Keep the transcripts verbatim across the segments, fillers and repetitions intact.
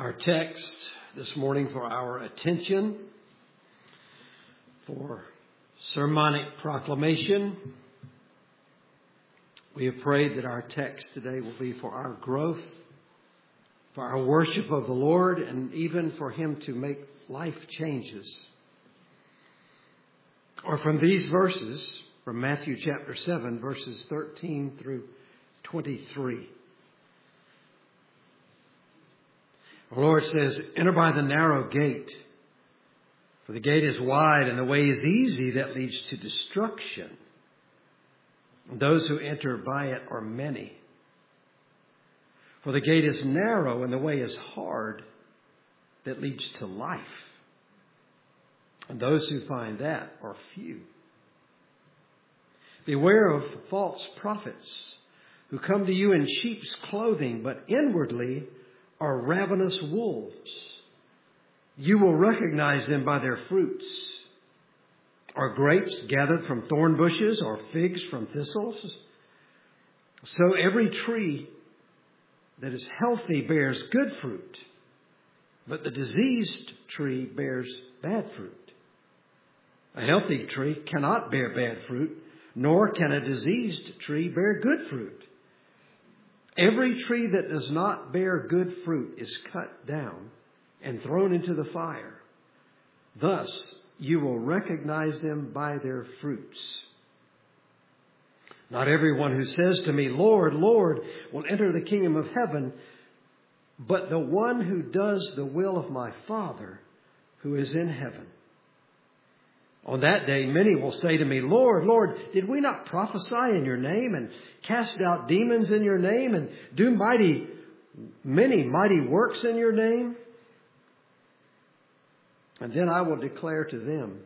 Our text this morning for our attention, for sermonic proclamation. We have prayed that our text today will be for our growth, for our worship of the Lord, and even for Him to make life changes. Or from these verses, from Matthew chapter seven, verses thirteen through twenty-three. The Lord says, "Enter by the narrow gate, for the gate is wide and the way is easy that leads to destruction. And those who enter by it are many. For the gate is narrow and the way is hard that leads to life. And those who find that are few. Beware of false prophets who come to you in sheep's clothing, but inwardly are ravenous wolves. You will recognize them by their fruits. Are grapes gathered from thorn bushes or figs from thistles? So every tree that is healthy bears good fruit, but the diseased tree bears bad fruit. A healthy tree cannot bear bad fruit, nor can a diseased tree bear good fruit. Every tree that does not bear good fruit is cut down and thrown into the fire. Thus, you will recognize them by their fruits. Not everyone who says to me, 'Lord, Lord,' will enter the kingdom of heaven, but the one who does the will of my Father who is in heaven. On that day, many will say to me, 'Lord, Lord, did we not prophesy in your name and cast out demons in your name and do mighty, many mighty works in your name?' And then I will declare to them,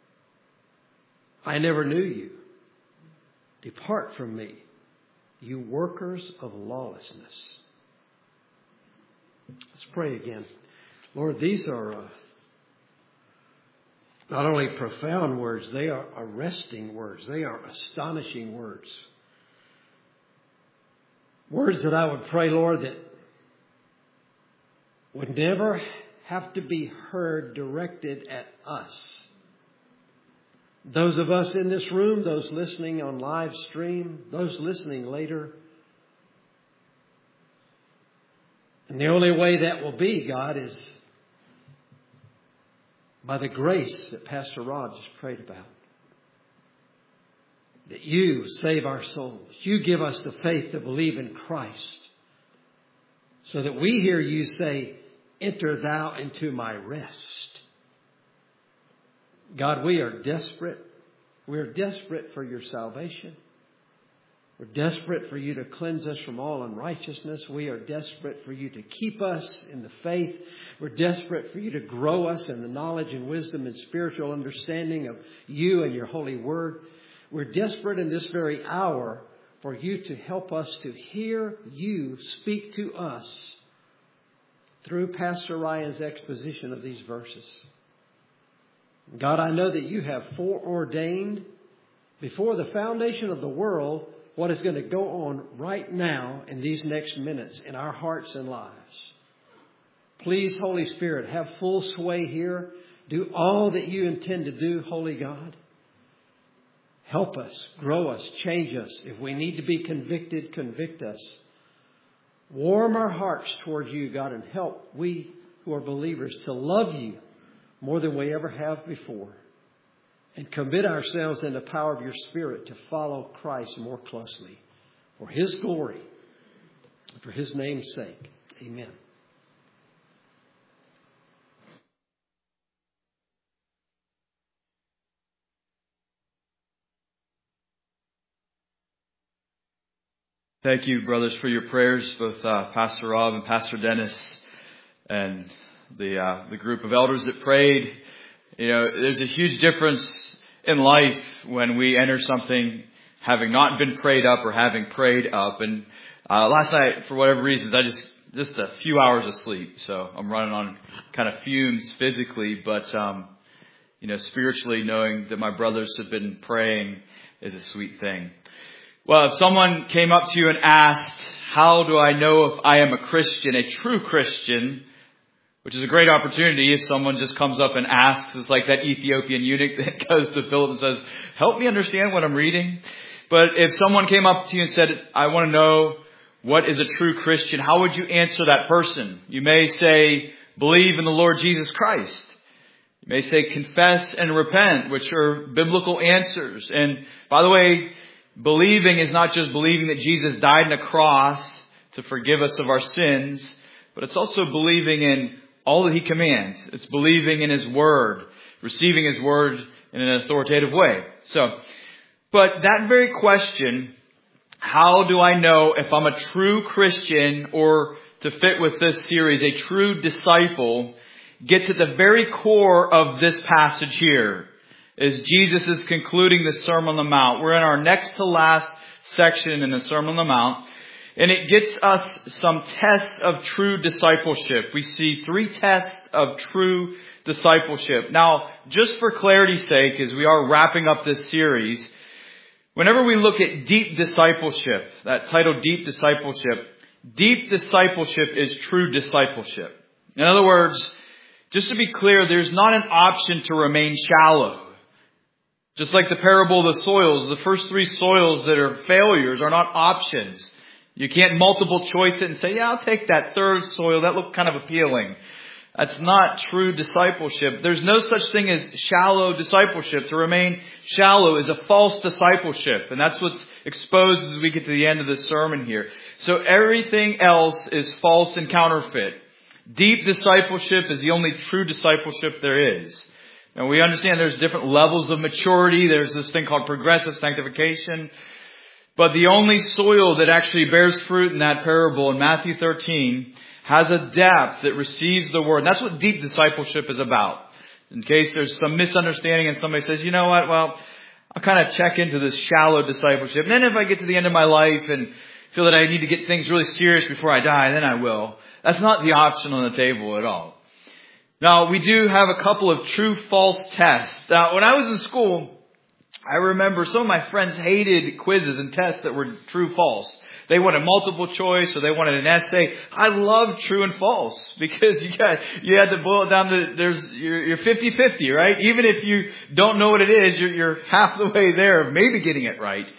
'I never knew you. Depart from me, you workers of lawlessness.'" Let's pray again. Lord, these are uh, not only profound words, they are arresting words. They are astonishing words. Words that I would pray, Lord, that would never have to be heard directed at us. Those of us in this room, those listening on live stream, those listening later. And the only way that will be, God, is by the grace that Pastor Rod just prayed about. That you save our souls. You give us the faith to believe in Christ. So that we hear you say, "Enter thou into my rest." God, we are desperate. We are desperate for your salvation. We're desperate for you to cleanse us from all unrighteousness. We are desperate for you to keep us in the faith. We're desperate for you to grow us in the knowledge and wisdom and spiritual understanding of you and your holy word. We're desperate in this very hour for you to help us to hear you speak to us through Pastor Ryan's exposition of these verses. God, I know that you have foreordained before the foundation of the world what is going to go on right now in these next minutes in our hearts and lives. Please, Holy Spirit, have full sway here. Do all that you intend to do, Holy God. Help us, grow us, change us. If we need to be convicted, convict us. Warm our hearts toward you, God, and help we who are believers to love you more than we ever have before. And commit ourselves in the power of your Spirit to follow Christ more closely. For His glory, and for His name's sake. Amen. Thank you, brothers, for your prayers, both uh, Pastor Rob and Pastor Dennis and the uh, the group of elders that prayed. You know, there's a huge difference in life when we enter something having not been prayed up or having prayed up. And uh, last night, for whatever reasons, I just just a few hours of sleep, so I'm running on kind of fumes physically, but um, you know, spiritually, knowing that my brothers have been praying is a sweet thing. Well, if someone came up to you and asked, "How do I know if I am a Christian, a true Christian?" which is a great opportunity if someone just comes up and asks. It's like that Ethiopian eunuch that goes to Philip and says, help me understand what I'm reading. But if someone came up to you and said, I want to know what is a true Christian, how would you answer that person? You may say, believe in the Lord Jesus Christ. You may say, confess and repent, which are biblical answers. And by the way, believing is not just believing that Jesus died on a cross to forgive us of our sins, but it's also believing in all that He commands. It's believing in His Word, receiving His Word in an authoritative way. So, but that very question, how do I know if I'm a true Christian, or to fit with this series, a true disciple, gets at the very core of this passage here, as Jesus is concluding the Sermon on the Mount. We're in our next to last section in the Sermon on the Mount. And it gets us some tests of true discipleship. We see three tests of true discipleship. Now, just for clarity's sake, as we are wrapping up this series, whenever we look at deep discipleship, that title, Deep Discipleship, deep discipleship is true discipleship. In other words, just to be clear, there's not an option to remain shallow. Just like the parable of the soils, the first three soils that are failures are not options. You can't multiple choice it and say, yeah, I'll take that third soil. That looks kind of appealing. That's not true discipleship. There's no such thing as shallow discipleship. To remain shallow is a false discipleship. And that's what's exposed as we get to the end of the sermon here. So everything else is false and counterfeit. Deep discipleship is the only true discipleship there is. And we understand there's different levels of maturity. There's this thing called progressive sanctification. But the only soil that actually bears fruit in that parable in Matthew thirteen has a depth that receives the word. And that's what deep discipleship is about. In case there's some misunderstanding and somebody says, you know what, well, I'll kind of check into this shallow discipleship. And then if I get to the end of my life and feel that I need to get things really serious before I die, then I will. That's not the option on the table at all. Now, we do have a couple of true-false tests. Now, when I was in school, I remember some of my friends hated quizzes and tests that were true-false. They wanted multiple choice or they wanted an essay. I love true and false because you got, you had to boil it down to, there's, you're, you're fifty-fifty, right? Even if you don't know what it is, you're, you're half the way there of maybe getting it right.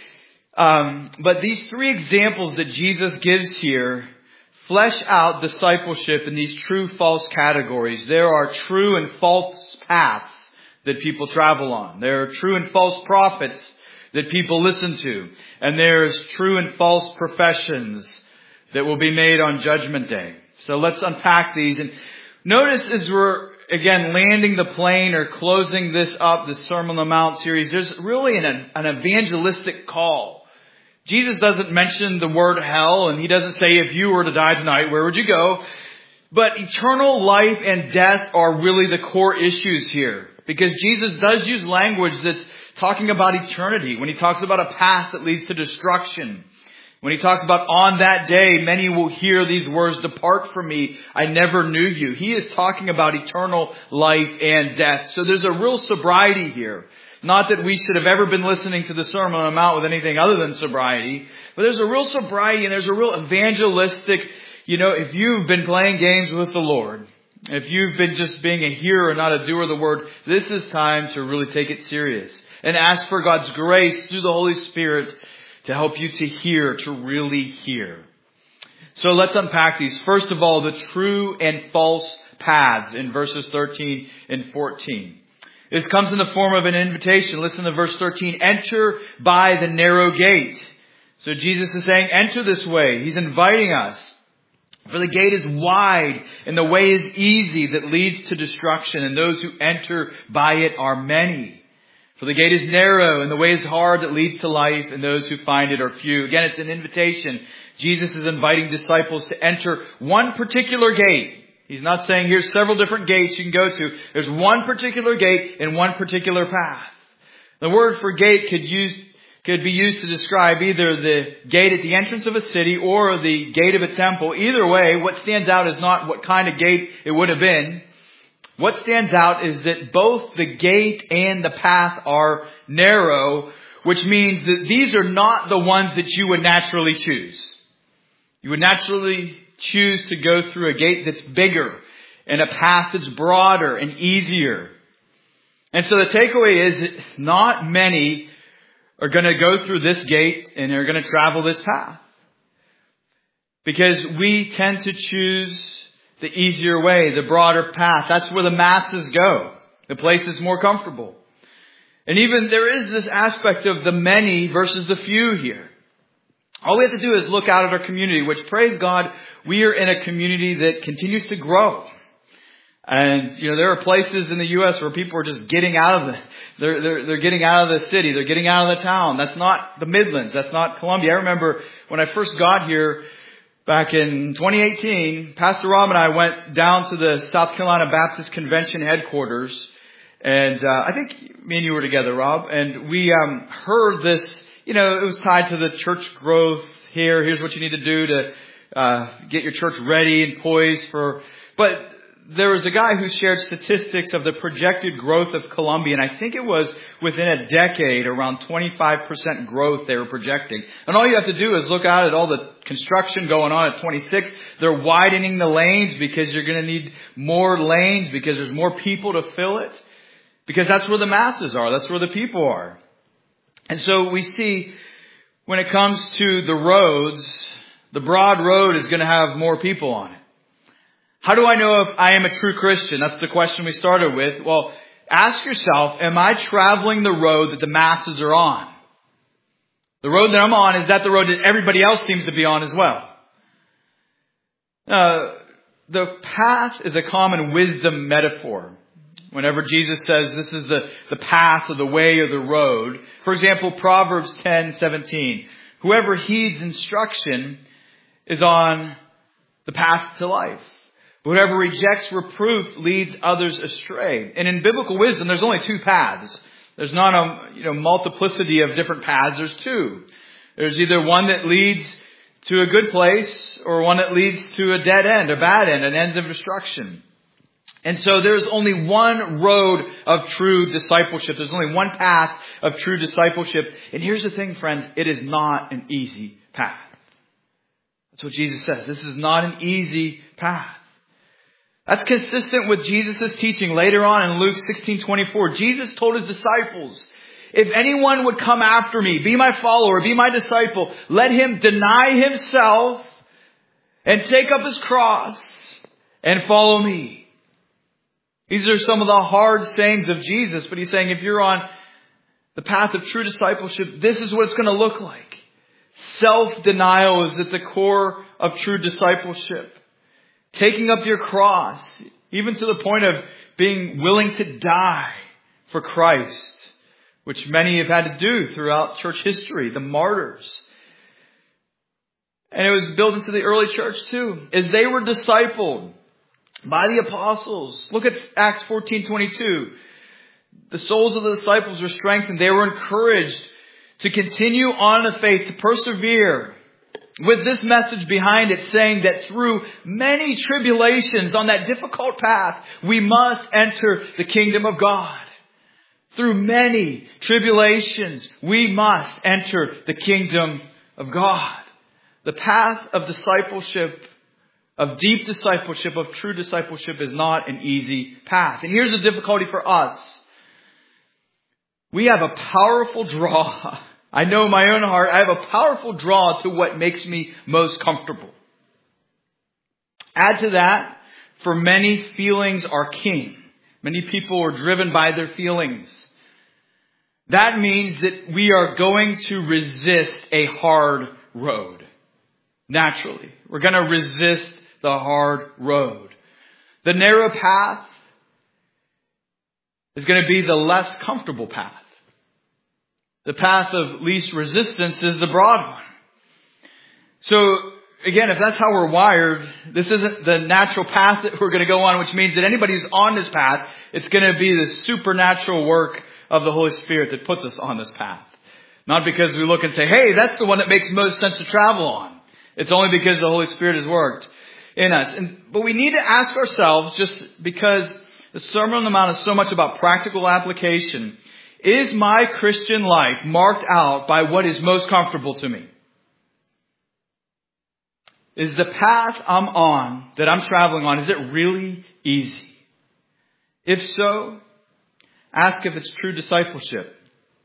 Um, but these three examples that Jesus gives here flesh out discipleship in these true-false categories. There are true and false paths that people travel on. There are true and false prophets that people listen to. And there's true and false professions that will be made on Judgment Day. So let's unpack these. And notice as we're, again, landing the plane or closing this up, the Sermon on the Mount series, there's really an, an evangelistic call. Jesus doesn't mention the word hell, and He doesn't say, if you were to die tonight, where would you go? But eternal life and death are really the core issues here. Because Jesus does use language that's talking about eternity. When He talks about a path that leads to destruction. When He talks about on that day, many will hear these words, depart from me, I never knew you. He is talking about eternal life and death. So there's a real sobriety here. Not that we should have ever been listening to the Sermon on the Mount with anything other than sobriety. But there's a real sobriety and there's a real evangelistic, you know, if you've been playing games with the Lord, if you've been just being a hearer and not a doer of the word, this is time to really take it serious. And ask for God's grace through the Holy Spirit to help you to hear, to really hear. So let's unpack these. First of all, the true and false paths in verses thirteen and fourteen. This comes in the form of an invitation. Listen to verse thirteen. Enter by the narrow gate. So Jesus is saying, enter this way. He's inviting us. For the gate is wide and the way is easy that leads to destruction, and those who enter by it are many. For the gate is narrow and the way is hard that leads to life, and those who find it are few. Again, it's an invitation. Jesus is inviting disciples to enter one particular gate. He's not saying here's several different gates you can go to. There's one particular gate and one particular path. The word for gate could use could be used to describe either the gate at the entrance of a city or the gate of a temple. Either way, what stands out is not what kind of gate it would have been. What stands out is that both the gate and the path are narrow, which means that these are not the ones that you would naturally choose. You would naturally choose to go through a gate that's bigger and a path that's broader and easier. And so the takeaway is it's not many are going to go through this gate and are going to travel this path. Because we tend to choose the easier way, the broader path. That's where the masses go. The place that's more comfortable. And even there is this aspect of the many versus the few here. All we have to do is look out at our community, which, praise God, we are in a community that continues to grow. And, you know, there are places in the U S where people are just getting out of the, they're, they're, they're getting out of the city. They're getting out of the town. That's not the Midlands. That's not Columbia. I remember when I first got here back in twenty eighteen, Pastor Rob and I went down to the South Carolina Baptist Convention headquarters. And, uh, I think me and you were together, Rob, and we, um, heard this, you know, it was tied to the church growth here. Here's what you need to do to, uh, get your church ready and poised for, but there was a guy who shared statistics of the projected growth of Columbia, and I think it was within a decade, around twenty-five percent growth they were projecting. And all you have to do is look out at all the construction going on at twenty-six. They're widening the lanes because you're going to need more lanes because there's more people to fill it. Because that's where the masses are. That's where the people are. And so we see when it comes to the roads, the broad road is going to have more people on it. How do I know if I am a true Christian? That's the question we started with. Well, ask yourself, am I traveling the road that the masses are on? The road that I'm on, is that the road that everybody else seems to be on as well? Uh, the path is a common wisdom metaphor. Whenever Jesus says this is the, the path or the way or the road. For example, Proverbs ten seventeen. Whoever heeds instruction is on the path to life. Whoever rejects reproof leads others astray. And in biblical wisdom, there's only two paths. There's not a you know multiplicity of different paths. There's two. There's either one that leads to a good place or one that leads to a dead end, a bad end, an end of destruction. And so there's only one road of true discipleship. There's only one path of true discipleship. And here's the thing, friends. It is not an easy path. That's what Jesus says. This is not an easy path. That's consistent with Jesus' teaching later on in Luke sixteen twenty-four. Jesus told his disciples, if anyone would come after me, be my follower, be my disciple, let him deny himself and take up his cross and follow me. These are some of the hard sayings of Jesus, but he's saying if you're on the path of true discipleship, this is what it's going to look like. Self-denial is at the core of true discipleship. Taking up your cross, even to the point of being willing to die for Christ, which many have had to do throughout church history, the martyrs. And it was built into the early church too. As they were discipled by the apostles. Look at Acts fourteen twenty-two. The souls of the disciples were strengthened. They were encouraged to continue on in the faith, to persevere with this message behind it, saying that through many tribulations on that difficult path, we must enter the kingdom of God. Through many tribulations, we must enter the kingdom of God. The path of discipleship, of deep discipleship, of true discipleship, is not an easy path. And here's the difficulty for us. We have a powerful draw. I know in my own heart, I have a powerful draw to what makes me most comfortable. Add to that, for many, feelings are king. Many people are driven by their feelings. That means that we are going to resist a hard road. Naturally. We're going to resist the hard road. The narrow path is going to be the less comfortable path. The path of least resistance is the broad one. So, again, if that's how we're wired, this isn't the natural path that we're going to go on, which means that anybody who's on this path, it's going to be the supernatural work of the Holy Spirit that puts us on this path. Not because we look and say, hey, that's the one that makes most sense to travel on. It's only because the Holy Spirit has worked in us. And, but we need to ask ourselves, just because the Sermon on the Mount is so much about practical application, is my Christian life marked out by what is most comfortable to me? Is the path I'm on, that I'm traveling on, is it really easy? If so, ask if it's true discipleship.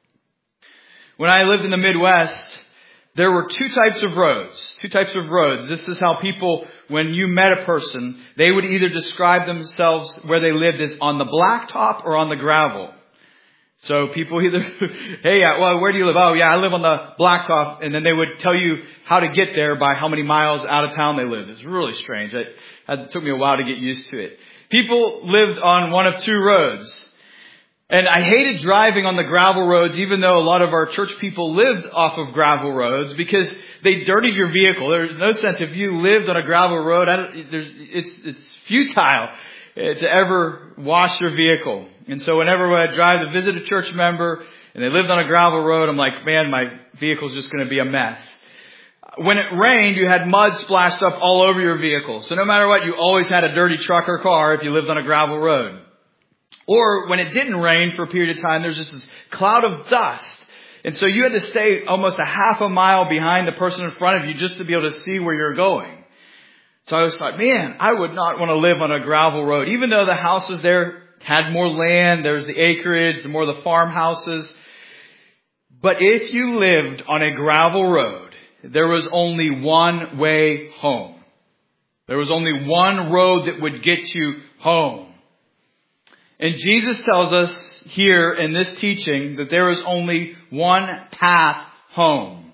When I lived in the Midwest, there were two types of roads. Two types of roads. This is how people, when you met a person, they would either describe themselves where they lived as on the blacktop or on the gravel. So people either, hey, well, where do you live? Oh, yeah, I live on the blacktop. And then they would tell you how to get there by how many miles out of town they lived. It was really strange. It, it took me a while to get used to it. People lived on one of two roads. And I hated driving on the gravel roads, even though a lot of our church people lived off of gravel roads, because they dirtied your vehicle. There's no sense if you lived on a gravel road, I don't, there's, it's, it's futile to ever wash your vehicle. And so whenever I drive to visit a church member and they lived on a gravel road, I'm like, man, my vehicle's just going to be a mess. When it rained, you had mud splashed up all over your vehicle. So no matter what, you always had a dirty truck or car if you lived on a gravel road. Or when it didn't rain for a period of time, there's just this cloud of dust. And so you had to stay almost a half a mile behind the person in front of you just to be able to see where you're going. So I always thought, man, I would not want to live on a gravel road. Even though the houses there had more land, there's the acreage, the more the farmhouses. But if you lived on a gravel road, there was only one way home. There was only one road that would get you home. And Jesus tells us here in this teaching that there is only one path home.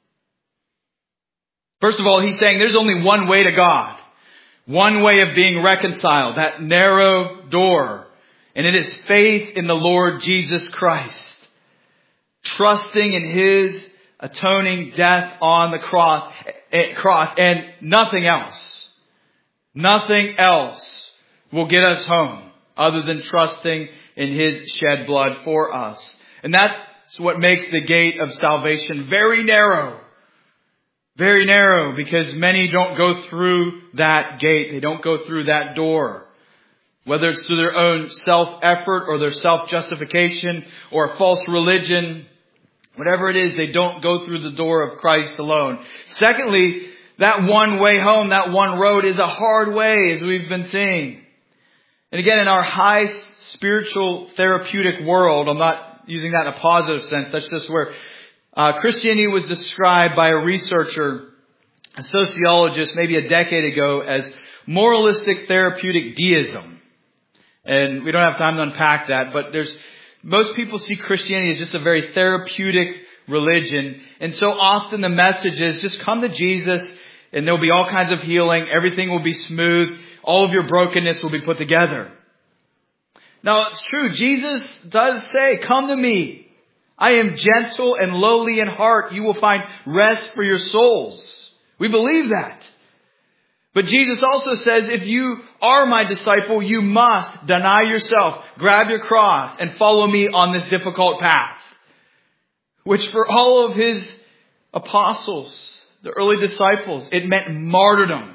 First of all, he's saying there's only one way to God. One way of being reconciled, that narrow door. And it is faith in the Lord Jesus Christ. Trusting in His atoning death on the cross, cross and nothing else. Nothing else will get us home other than trusting in His shed blood for us. And that's what makes the gate of salvation very narrow. Very narrow, because many don't go through that gate. They don't go through that door. Whether it's through their own self-effort or their self-justification or a false religion, whatever it is, they don't go through the door of Christ alone. Secondly, that one way home, that one road is a hard way, as we've been seeing. And again, in our high spiritual therapeutic world, I'm not using that in a positive sense. That's just where uh, Christianity was described by a researcher, a sociologist, maybe a decade ago as moralistic therapeutic deism. And we don't have time to unpack that, but there's, most people see Christianity as just a very therapeutic religion. And so often the message is just come to Jesus and there'll be all kinds of healing. Everything will be smooth. All of your brokenness will be put together. Now it's true. Jesus does say, come to me. I am gentle and lowly in heart. You will find rest for your souls. We believe that. But Jesus also says, if you are my disciple, you must deny yourself, grab your cross, and follow me on this difficult path. Which for all of His apostles, the early disciples, it meant martyrdom.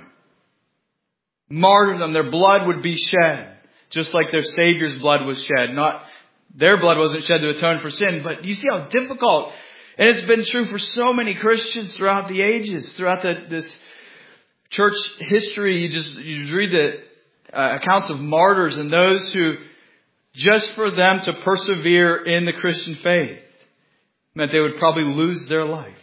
Martyrdom. Their blood would be shed, just like their Savior's blood was shed. Not their blood wasn't shed to atone for sin, but you see how difficult. And it's been true for so many Christians throughout the ages, throughout the, this church history. You just you just read the uh, accounts of martyrs and those who, just for them to persevere in the Christian faith, meant they would probably lose their life.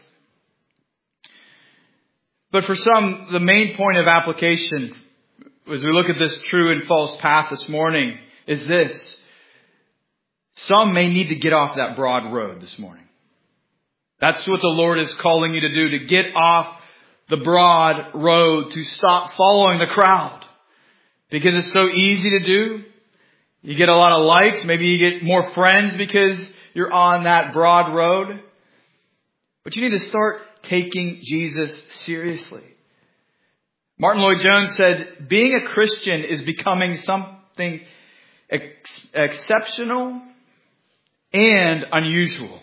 But for some, the main point of application, as we look at this true and false path this morning, is this. Some may need to get off that broad road this morning. That's what the Lord is calling you to do, to get off the broad road, to stop following the crowd. Because it's so easy to do. You get a lot of likes. Maybe you get more friends because you're on that broad road. But you need to start taking Jesus seriously. Martin Lloyd-Jones said, being a Christian is becoming something ex- exceptional and unusual.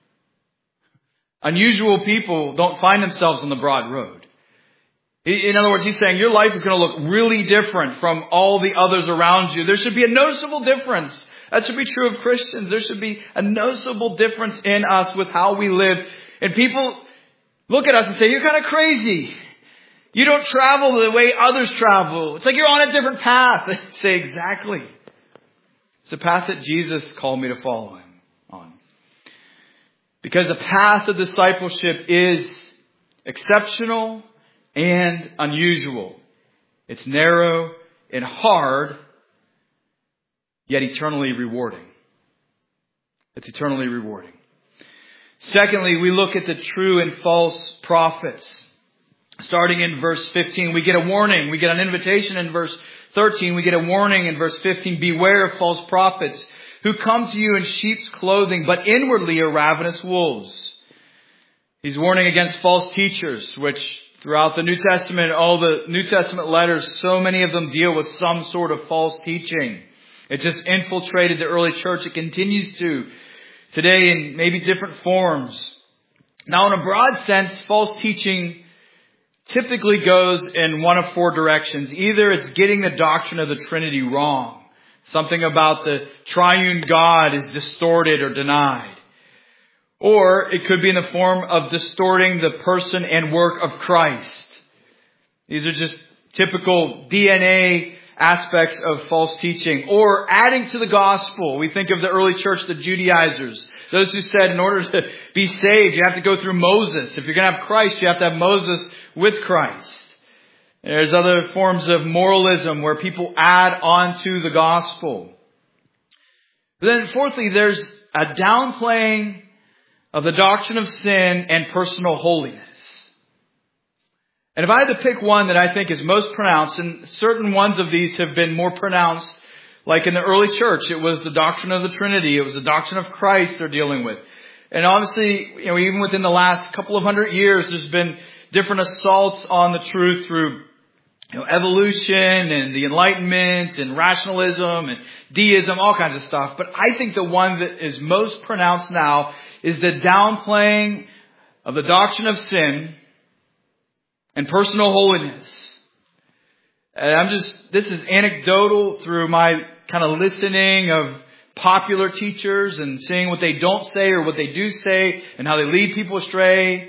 Unusual people don't find themselves on the broad road. In other words, he's saying your life is going to look really different from all the others around you. There should be a noticeable difference. That should be true of Christians. There should be a noticeable difference in us with how we live. And people look at us and say, you're kind of crazy. You don't travel the way others travel. It's like you're on a different path. I say, exactly. It's the path that Jesus called me to follow him on. Because the path of discipleship is exceptional and unusual. It's narrow and hard, yet eternally rewarding. It's eternally rewarding. Secondly, we look at the true and false prophets. Starting in verse fifteen, we get a warning. We get an invitation in verse thirteen. We get a warning in verse fifteen. Beware of false prophets who come to you in sheep's clothing, but inwardly are ravenous wolves. He's warning against false teachers, which throughout the New Testament, all the New Testament letters, so many of them deal with some sort of false teaching. It just infiltrated the early church. It continues to today in maybe different forms. Now, in a broad sense, false teaching typically goes in one of four directions. Either it's getting the doctrine of the Trinity wrong. Something about the triune God is distorted or denied. Or it could be in the form of distorting the person and work of Christ. These are just typical D N A aspects of false teaching. Or adding to the gospel. We think of the early church, the Judaizers. Those who said in order to be saved, you have to go through Moses. If you're going to have Christ, you have to have Moses with Christ. There's other forms of moralism where people add on to the gospel. But then fourthly, there's a downplaying of the doctrine of sin and personal holiness. And if I had to pick one that I think is most pronounced, and certain ones of these have been more pronounced, like in the early church, it was the doctrine of the Trinity. It was the doctrine of Christ they're dealing with. And obviously, you know, even within the last couple of hundred years, there's been different assaults on the truth through, you know, evolution and the Enlightenment and rationalism and deism, all kinds of stuff. But I think the one that is most pronounced now is the downplaying of the doctrine of sin and personal holiness. And I'm just, this is anecdotal through my kind of listening of popular teachers and seeing what they don't say or what they do say and how they lead people astray.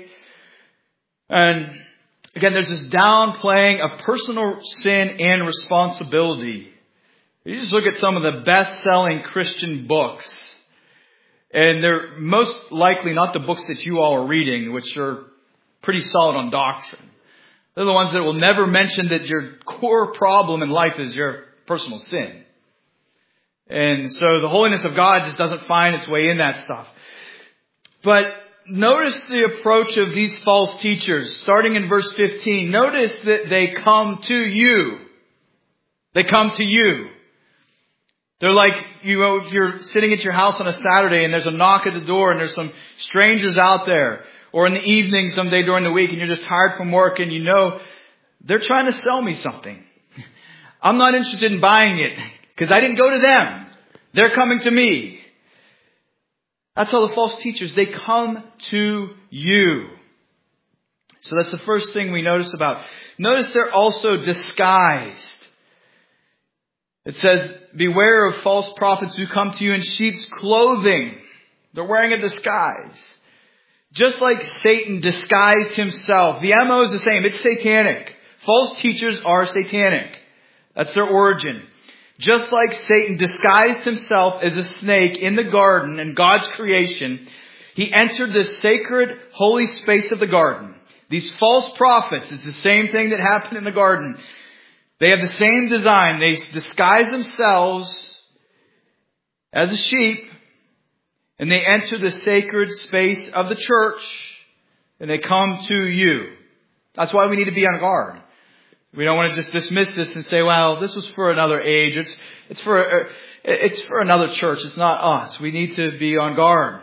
And again, there's this downplaying of personal sin and responsibility. You just look at some of the best-selling Christian books, and they're most likely not the books that you all are reading, which are pretty solid on doctrine. They're the ones that will never mention that your core problem in life is your personal sin. And so the holiness of God just doesn't find its way in that stuff. But notice the approach of these false teachers, starting in verse fifteen. Notice that they come to you. They come to you. They're like, you know, if you're sitting at your house on a Saturday and there's a knock at the door and there's some strangers out there, or in the evening someday during the week and you're just tired from work and you know they're trying to sell me something. I'm not interested in buying it because I didn't go to them. They're coming to me. That's how the false teachers, they come to you. So that's the first thing we notice about. Notice they're also disguised. It says, beware of false prophets who come to you in sheep's clothing. They're wearing a disguise. Just like Satan disguised himself. The M O is the same. It's satanic. False teachers are satanic. That's their origin. Just like Satan disguised himself as a snake in the garden in God's creation, he entered the sacred, holy space of the garden. These false prophets, it's the same thing that happened in the garden. They have the same design. They disguise themselves as a sheep, and they enter the sacred space of the church, and they come to you. That's why we need to be on guard. We don't want to just dismiss this and say, well, this was for another age. It's, it's for, it's for another church. It's not us. We need to be on guard.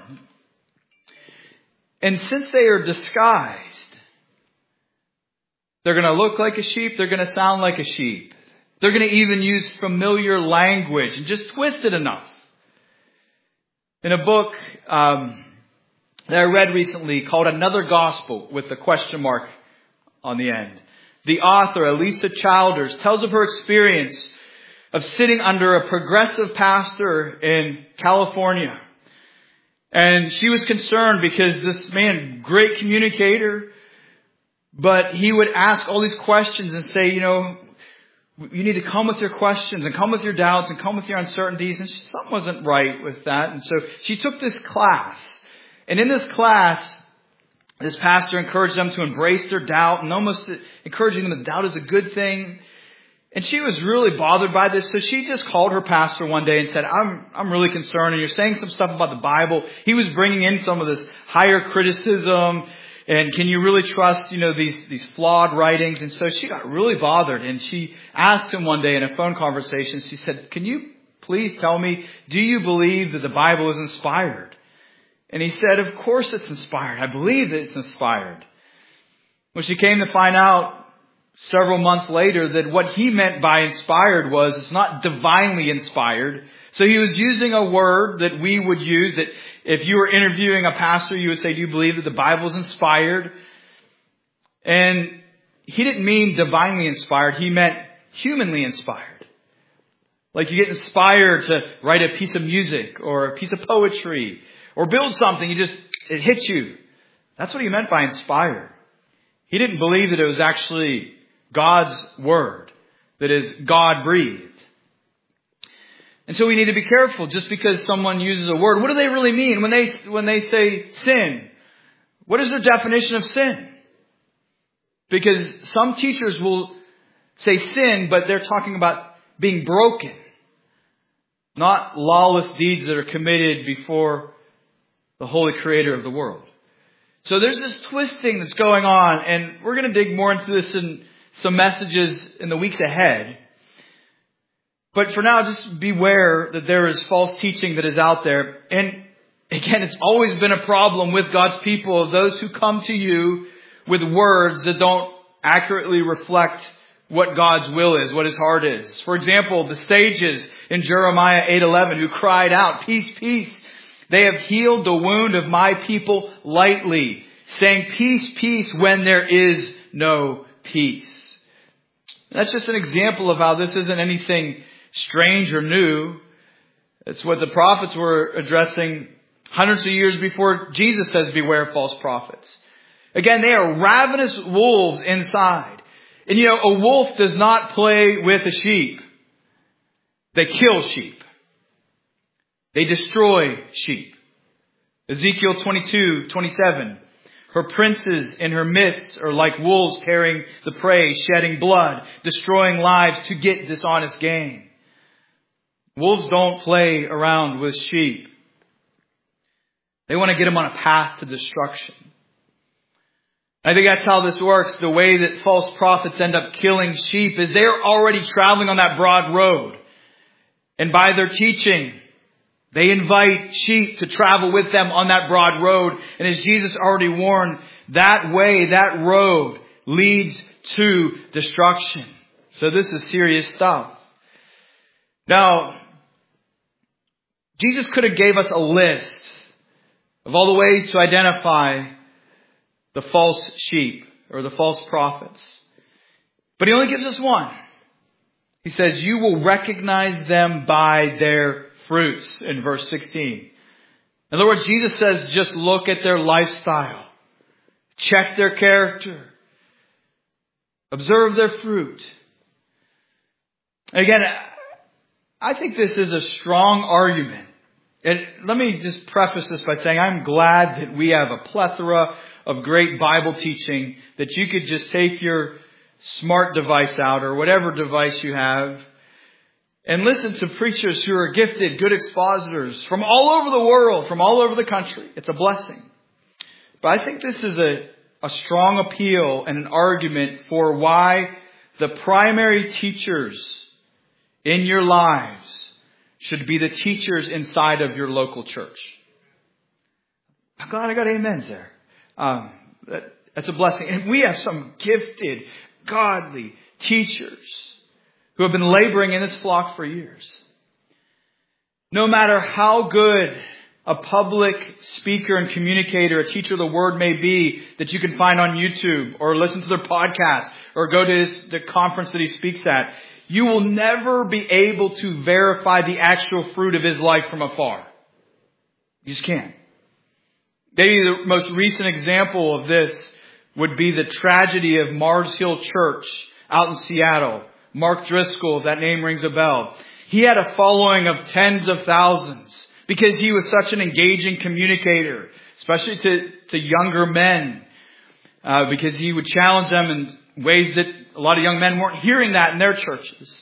And since they are disguised, they're going to look like a sheep. They're going to sound like a sheep. They're going to even use familiar language and just twist it enough. In a book um, that I read recently called Another Gospel with a question mark on the end, the author, Elisa Childers, tells of her experience of sitting under a progressive pastor in California. And she was concerned because this man, great communicator, But he would ask all these questions and say, you know, you need to come with your questions and come with your doubts and come with your uncertainties. And she, something wasn't right with that. And so she took this class. And in this class, this pastor encouraged them to embrace their doubt and almost encouraging them that doubt is a good thing. And she was really bothered by this. So she just called her pastor one day and said, I'm, I'm really concerned. And you're saying some stuff about the Bible. He was bringing in some of this higher criticism. And can you really trust, you know, these, these flawed writings? And so she got really bothered. And she asked him one day in a phone conversation, she said, can you please tell me, do you believe that the Bible is inspired? And he said, of course it's inspired. I believe that it's inspired. Well, she came to find out several months later that what he meant by inspired was it's not divinely inspired. So he was using a word that we would use, that if you were interviewing a pastor, you would say, do you believe that the Bible is inspired? And he didn't mean divinely inspired. He meant humanly inspired. Like you get inspired to write a piece of music or a piece of poetry or build something. You just, it hits you. That's what he meant by inspired. He didn't believe that it was actually God's word, that is God-breathed. And so we need to be careful just because someone uses a word. What do they really mean when they when they say sin? What is their definition of sin? Because some teachers will say sin, but they're talking about being broken, not lawless deeds that are committed before the holy creator of the world. So there's this twisting that's going on, and we're going to dig more into this in some messages in the weeks ahead. But for now, just beware that there is false teaching that is out there. And again, it's always been a problem with God's people, those who come to you with words that don't accurately reflect what God's will is, what His heart is. For example, the sages in Jeremiah eight eleven who cried out, peace, peace. They have healed the wound of my people lightly, saying peace, peace when there is no peace. And that's just an example of how this isn't anything strange or new. It's what the prophets were addressing hundreds of years before Jesus says, beware of false prophets. Again, they are ravenous wolves inside. And you know, a wolf does not play with a sheep. They kill sheep. They destroy sheep. Ezekiel twenty-two twenty-seven. Her princes in her midst are like wolves tearing the prey, shedding blood, destroying lives to get dishonest gain. Wolves don't play around with sheep. They want to get them on a path to destruction. I think that's how this works. The way that false prophets end up killing sheep is they're already traveling on that broad road. And by their teaching, they invite sheep to travel with them on that broad road. And as Jesus already warned, that way, that road leads to destruction. So this is serious stuff. Now, Jesus could have gave us a list of all the ways to identify the false sheep or the false prophets. But He only gives us one. He says, you will recognize them by their fruits in verse sixteen. In other words, Jesus says, just look at their lifestyle. Check their character. Observe their fruit. Again, I think this is a strong argument. And let me just preface this by saying I'm glad that we have a plethora of great Bible teaching that you could just take your smart device out or whatever device you have and listen to preachers who are gifted, good expositors from all over the world, from all over the country. It's a blessing. But I think this is a, a strong appeal and an argument for why the primary teachers in your lives should be the teachers inside of your local church. I'm glad I got amens there. Um, that, that's a blessing. And we have some gifted, godly teachers who have been laboring in this flock for years. No matter how good a public speaker and communicator, a teacher of the word may be that you can find on YouTube or listen to their podcast or go to his, the conference that he speaks at, you will never be able to verify the actual fruit of his life from afar. You just can't. Maybe the most recent example of this would be the tragedy of Mars Hill Church out in Seattle. Mark Driscoll, if that name rings a bell. He had a following of tens of thousands because he was such an engaging communicator, especially to, to younger men, uh, because he would challenge them in ways that a lot of young men weren't hearing that in their churches.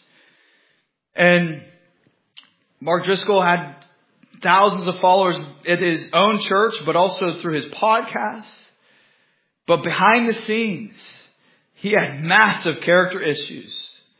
And Mark Driscoll had thousands of followers at his own church, but also through his podcasts. But behind the scenes, he had massive character issues,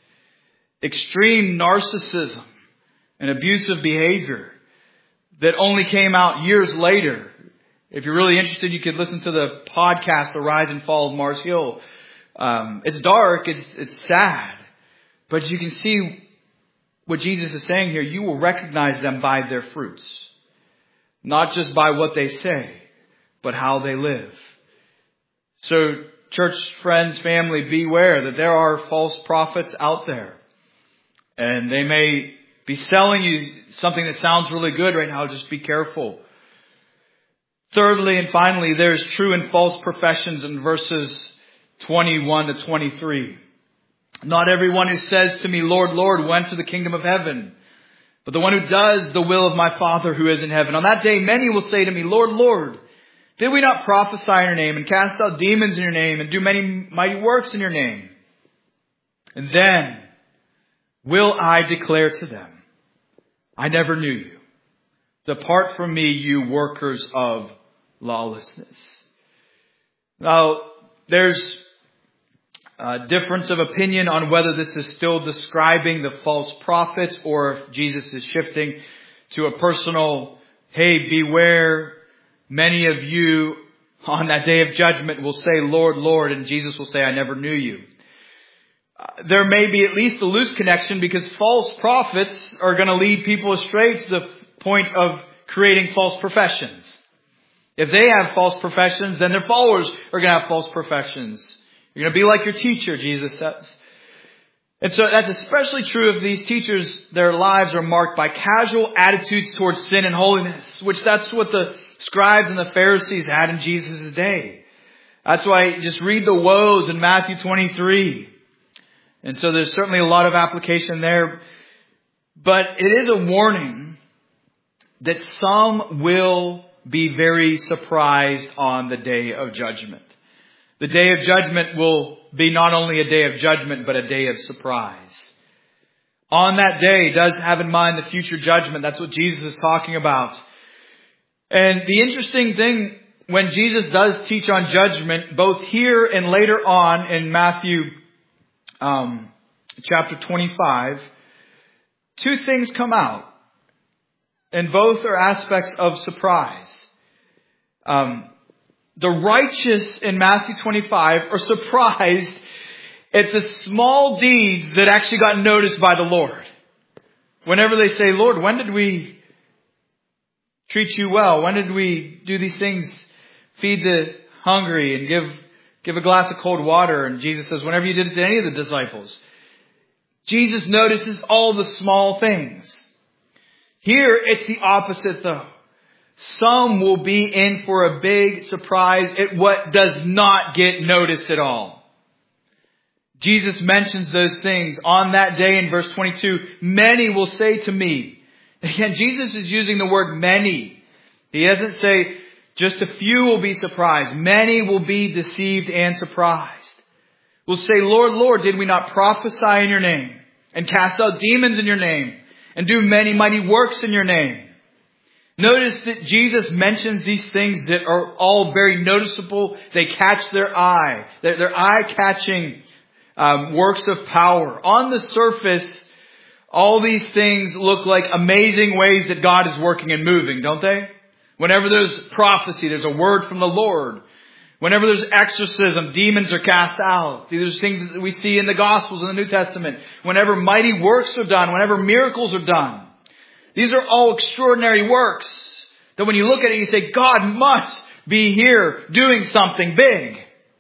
extreme narcissism, and abusive behavior that only came out years later. If you're really interested, you could listen to the podcast, The Rise and Fall of Mars Hill. Um, it's dark, it's, it's sad, but you can see what Jesus is saying here. You will recognize them by their fruits, not just by what they say, but how they live. So, church friends, family, beware that there are false prophets out there. And they may be selling you something that sounds really good right now. Just be careful. Thirdly and finally, there's true and false professions in verses twenty-one to twenty-three. Not everyone who says to me, Lord, Lord, will enter the kingdom of heaven, but the one who does the will of my Father who is in heaven. On that day, many will say to me, Lord, Lord, did we not prophesy in your name and cast out demons in your name and do many mighty works in your name? And then will I declare to them, I never knew you. Depart from me, you workers of lawlessness. Now, there's a difference of opinion on whether this is still describing the false prophets or if Jesus is shifting to a personal, hey, beware. Many of you on that day of judgment will say, Lord, Lord, and Jesus will say, I never knew you. Uh, there may be at least a loose connection because false prophets are going to lead people astray to the point of creating false professions. If they have false professions, then their followers are going to have false professions. You're going to be like your teacher, Jesus says. And so that's especially true if these teachers, their lives are marked by casual attitudes towards sin and holiness, which that's what the scribes and the Pharisees had in Jesus' day. That's why just read the woes in Matthew twenty-three. And so there's certainly a lot of application there. But it is a warning that some will be very surprised on the day of judgment. The day of judgment will be not only a day of judgment, but a day of surprise. On that day, does have in mind the future judgment. That's what Jesus is talking about. And the interesting thing, when Jesus does teach on judgment, both here and later on in Matthew um, chapter twenty-five, two things come out. And both are aspects of surprise. Um, the righteous in Matthew twenty-five are surprised at the small deeds that actually got noticed by the Lord. Whenever they say, Lord, when did we treat you well? When did we do these things? Feed the hungry and give, give a glass of cold water. And Jesus says, whenever you did it to any of the disciples. Jesus notices all the small things. Here, it's the opposite though. Some will be in for a big surprise at what does not get noticed at all. Jesus mentions those things on that day in verse twenty-two. Many will say to me. Again, Jesus is using the word many. He doesn't say just a few will be surprised. Many will be deceived and surprised. Will say, Lord, Lord, did we not prophesy in your name and cast out demons in your name and do many mighty works in your name? Notice that Jesus mentions these things that are all very noticeable. They catch their eye. They're, they're eye-catching um, works of power. On the surface, all these things look like amazing ways that God is working and moving, don't they? Whenever there's prophecy, there's a word from the Lord. Whenever there's exorcism, demons are cast out. These are things that we see in the Gospels in the New Testament. Whenever mighty works are done, whenever miracles are done. These are all extraordinary works that when you look at it, you say, God must be here doing something big.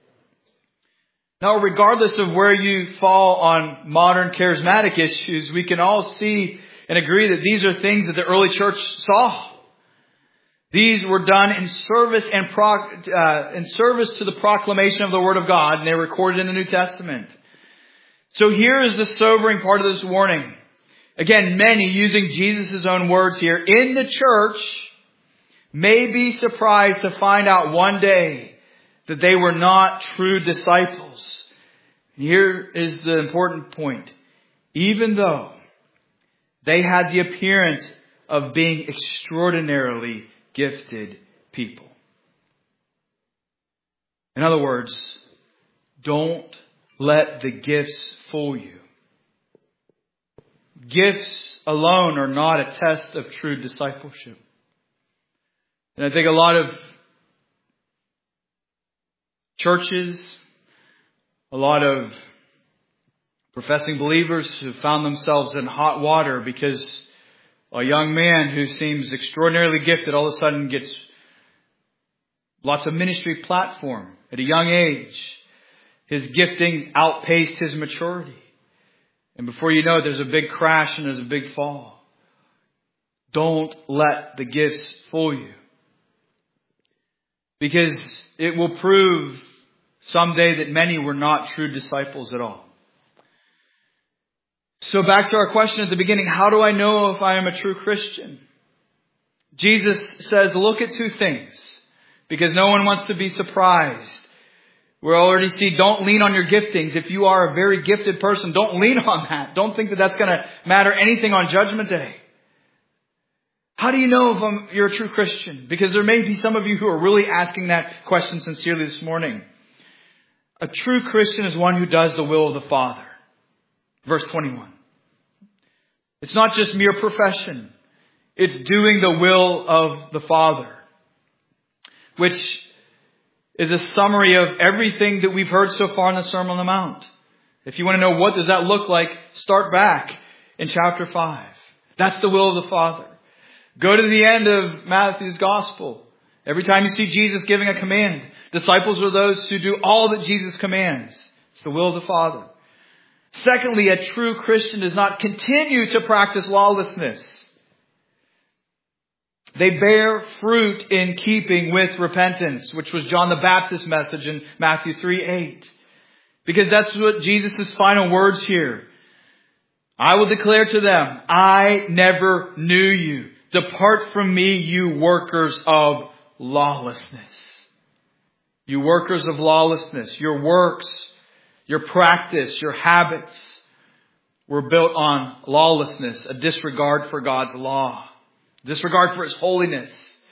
Now, regardless of where you fall on modern charismatic issues, we can all see and agree that these are things that the early church saw. These were done in service and pro, uh, in service to the proclamation of the Word of God, and they're recorded in the New Testament. So here is the sobering part of this warning. Again, many, using Jesus' own words here, in the church may be surprised to find out one day that they were not true disciples. Here is the important point. Even though they had the appearance of being extraordinarily gifted people. In other words, don't let the gifts fool you. Gifts alone are not a test of true discipleship. And I think a lot of churches, a lot of professing believers who found themselves in hot water because a young man who seems extraordinarily gifted all of a sudden gets lots of ministry platform at a young age. His giftings outpaced his maturity. And before you know it, there's a big crash and there's a big fall. Don't let the gifts fool you. Because it will prove someday that many were not true disciples at all. So back to our question at the beginning, how do I know if I am a true Christian? Jesus says, look at two things, because no one wants to be surprised. We already see, don't lean on your giftings. If you are a very gifted person, don't lean on that. Don't think that that's going to matter anything on Judgment Day. How do you know if I'm, you're a true Christian? Because there may be some of you who are really asking that question sincerely this morning. A true Christian is one who does the will of the Father. Verse twenty-one. It's not just mere profession. It's doing the will of the Father. Which is a summary of everything that we've heard so far in the Sermon on the Mount. If you want to know what does that look like, start back in chapter five. That's the will of the Father. Go to the end of Matthew's Gospel. Every time you see Jesus giving a command, disciples are those who do all that Jesus commands. It's the will of the Father. Secondly, a true Christian does not continue to practice lawlessness. They bear fruit in keeping with repentance, which was John the Baptist's message in Matthew three eight. Because that's what Jesus' final words here. I will declare to them, I never knew you. Depart from me, you workers of lawlessness. You workers of lawlessness. Your works, your practice, your habits were built on lawlessness, a disregard for God's law, disregard for His holiness.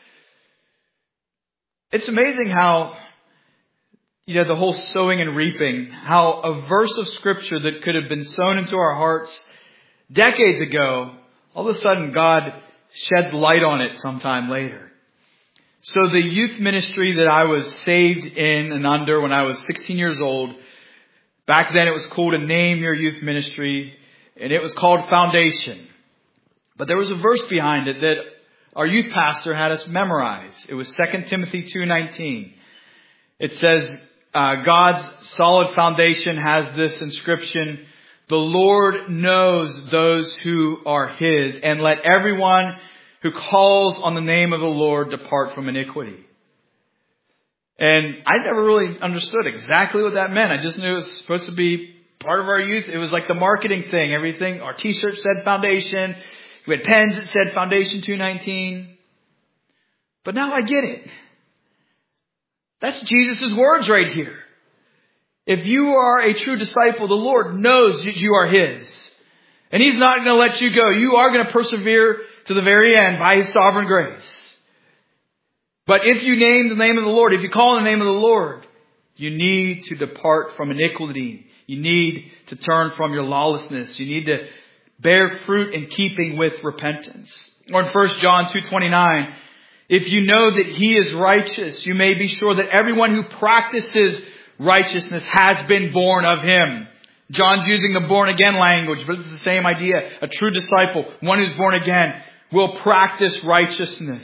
It's amazing how, you know, the whole sowing and reaping, how a verse of Scripture that could have been sown into our hearts decades ago, all of a sudden God shed light on it sometime later. So the youth ministry that I was saved in and under when I was sixteen years old, back then it was cool to name your youth ministry, and it was called Foundation. But there was a verse behind it that our youth pastor had us memorize. It was Second Timothy two nineteen. It says, uh, God's solid foundation has this inscription, the Lord knows those who are His, and let everyone who calls on the name of the Lord depart from iniquity. And I never really understood exactly what that meant. I just knew it was supposed to be part of our youth. It was like the marketing thing. Everything, our t-shirts said Foundation. We had pens that said Foundation two nineteen. But now I get it. That's Jesus' words right here. If you are a true disciple, the Lord knows that you are His. And He's not going to let you go. You are going to persevere to the very end by His sovereign grace. But if you name the name of the Lord, if you call on the name of the Lord, you need to depart from iniquity. You need to turn from your lawlessness. You need to bear fruit in keeping with repentance. Or in First John two twenty-nine, if you know that He is righteous, you may be sure that everyone who practices righteousness has been born of Him. John's using the born again language, but it's the same idea. A true disciple, one who's born again, will practice righteousness.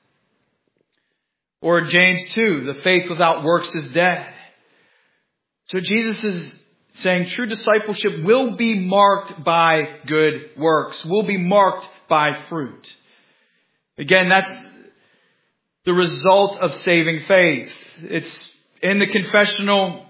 Or James two, the faith without works is dead. So Jesus is saying true discipleship will be marked by good works, will be marked by fruit. Again, that's the result of saving faith. It's in the confessional,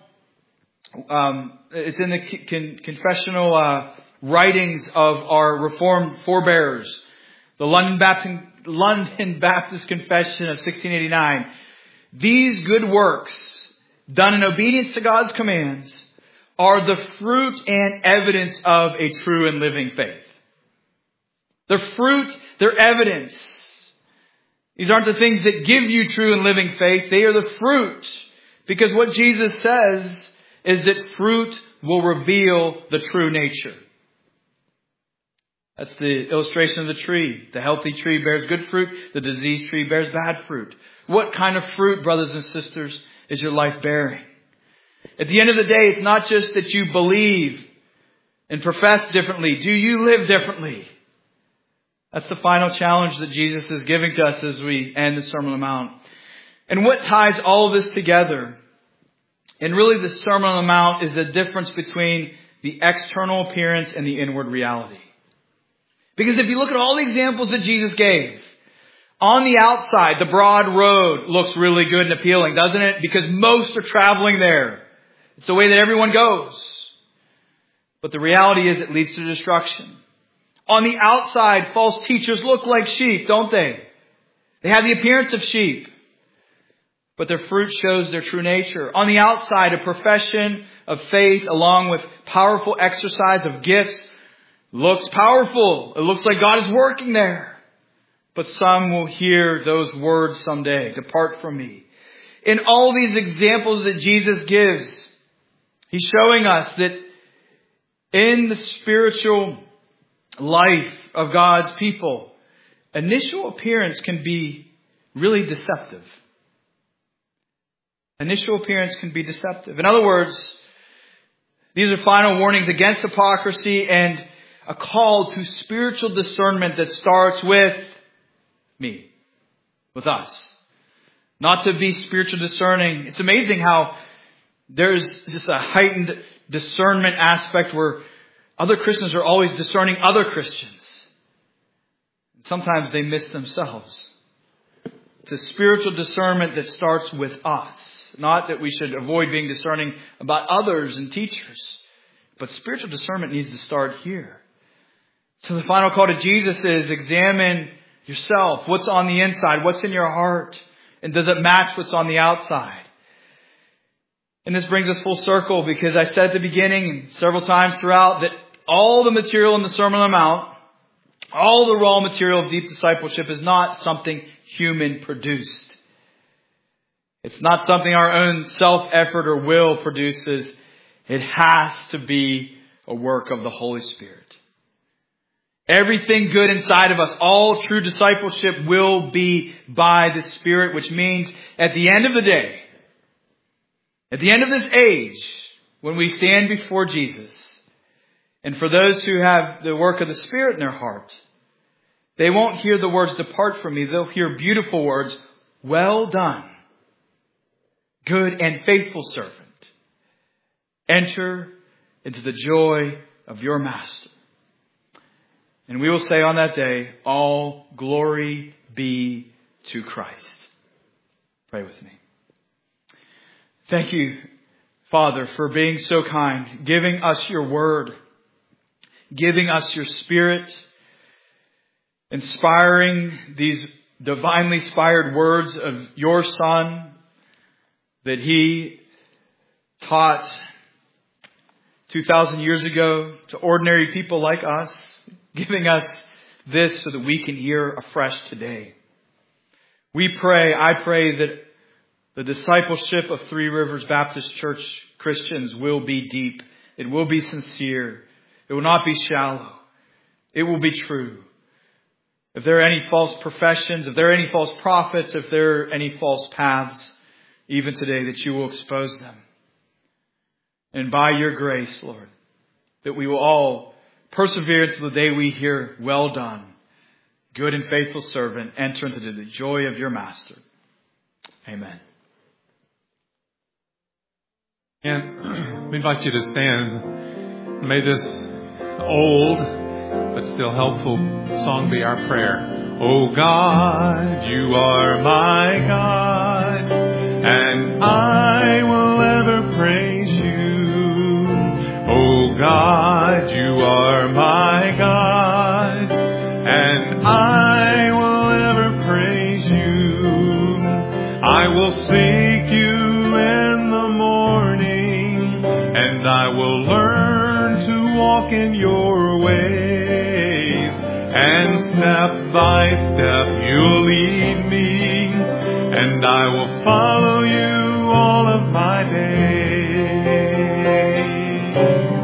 um, it's in the con- confessional uh, writings of our Reformed forebears. The London Baptist, London Baptist Confession of sixteen eighty-nine. These good works, done in obedience to God's commands, are the fruit and evidence of a true and living faith. They're fruit, they're evidence. These aren't the things that give you true and living faith. They are the fruit. Because what Jesus says is that fruit will reveal the true nature. That's the illustration of the tree. The healthy tree bears good fruit. The diseased tree bears bad fruit. What kind of fruit, brothers and sisters, is your life bearing? At the end of the day, it's not just that you believe and profess differently. Do you live differently? That's the final challenge that Jesus is giving to us as we end the Sermon on the Mount. And what ties all of this together, and really the Sermon on the Mount, is the difference between the external appearance and the inward reality. Because if you look at all the examples that Jesus gave, on the outside, the broad road looks really good and appealing, doesn't it? Because most are traveling there. It's the way that everyone goes. But the reality is it leads to destruction. On the outside, false teachers look like sheep, don't they? They have the appearance of sheep, but their fruit shows their true nature. On the outside, a profession of faith along with powerful exercise of gifts looks powerful. It looks like God is working there. But some will hear those words someday, depart from me. In all these examples that Jesus gives, He's showing us that in the spiritual life of God's people, initial appearance can be really deceptive. Initial appearance can be deceptive. In other words, these are final warnings against hypocrisy and a call to spiritual discernment that starts with me, with us. Not to be spiritual discerning. It's amazing how there's just a heightened discernment aspect where other Christians are always discerning other Christians. Sometimes they miss themselves. It's a spiritual discernment that starts with us. Not that we should avoid being discerning about others and teachers. But spiritual discernment needs to start here. So the final call to Jesus is examine yourself. What's on the inside? What's in your heart? And does it match what's on the outside? And this brings us full circle because I said at the beginning and several times throughout that all the material in the Sermon on the Mount, all the raw material of deep discipleship is not something human produced. It's not something our own self-effort or will produces. It has to be a work of the Holy Spirit. Everything good inside of us, all true discipleship will be by the Spirit, which means at the end of the day, at the end of this age, when we stand before Jesus, and for those who have the work of the Spirit in their heart, they won't hear the words, depart from me. They'll hear beautiful words, well done, good and faithful servant. Enter into the joy of your master. And we will say on that day, all glory be to Christ. Pray with me. Thank you, Father, for being so kind, giving us your word, giving us your Spirit, inspiring these divinely inspired words of your Son that He taught two thousand years ago to ordinary people like us, giving us this so that we can hear afresh today. We pray, I pray that the discipleship of Three Rivers Baptist Church Christians will be deep. It will be sincere. It will not be shallow. It will be true. If there are any false professions, if there are any false prophets, if there are any false paths, even today, that you will expose them. And by your grace, Lord, that we will all persevere until the day we hear, well done, good and faithful servant, enter into the joy of your master. Amen. And we invite you to stand. May this old but still helpful song be our prayer. O God, you are my God, and I will ever praise you. O God, you are my God, and I will ever praise you. I will seek you in the morning, and I will learn to walk in your ways. And step by step you'll lead me, and I will follow you all of my days.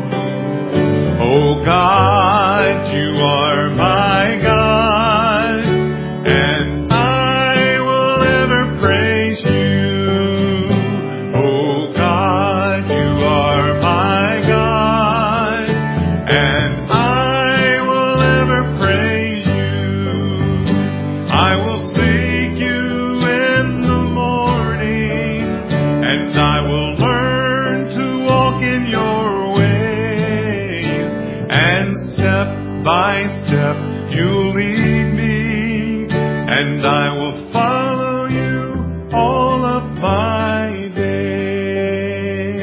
Oh God, you are my God, and I will ever praise you. Oh God, you are my God, and I will ever praise you. I will seek you in the morning, and I will learn to walk in your ways. And step by step you lead me, and I will follow you all of my days.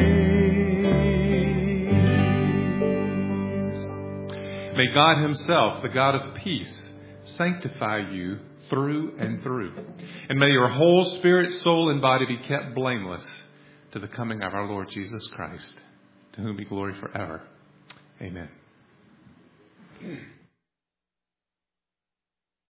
May God himself, the God of peace, sanctify you through and through. And may your whole spirit, soul, and body be kept blameless to the coming of our Lord Jesus Christ, to whom be glory forever. Amen.